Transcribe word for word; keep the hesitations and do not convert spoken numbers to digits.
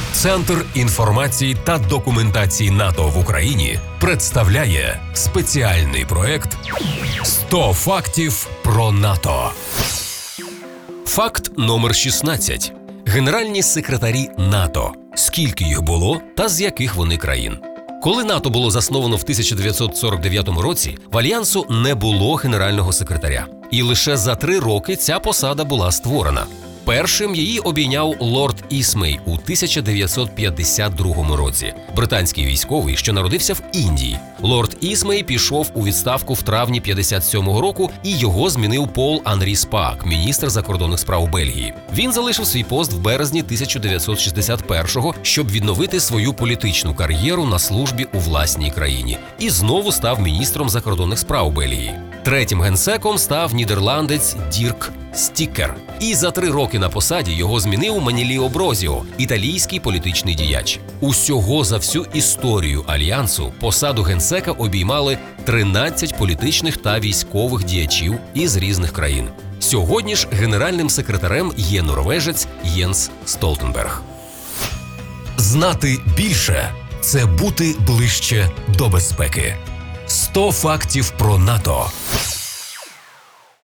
Центр інформації та документації НАТО в Україні представляє спеціальний проект «сто фактів про НАТО». Факт номер шістнадцять. Генеральні секретарі НАТО. Скільки їх було та з яких вони країн? Коли НАТО було засновано в тисяча дев'ятсот сорок дев'ятому році, в Альянсу не було генерального секретаря. І лише за три роки ця посада була створена. Першим її обійняв лорд Ісмей у тисяча дев'ятсот п'ятдесят другому році. Британський військовий, що народився в Індії. Лорд Ісмей пішов у відставку в травні п'ятдесят сьомого року, і його змінив Пол Анрі Спак, міністр закордонних справ Бельгії. Він залишив свій пост в березні тисяча дев'ятсот шістдесят першого, щоб відновити свою політичну кар'єру на службі у власній країні. І знову став міністром закордонних справ Бельгії. Третім генсеком став нідерландець Дірк Стікер. І за три роки на посаді його змінив Маніліо Брозіо, італійський політичний діяч. Усього за всю історію Альянсу посаду генсека обіймали тринадцять політичних та військових діячів із різних країн. Сьогодні ж генеральним секретарем є норвежець Єнс Столтенберг. Знати більше – це бути ближче до безпеки. сто фактів про НАТО.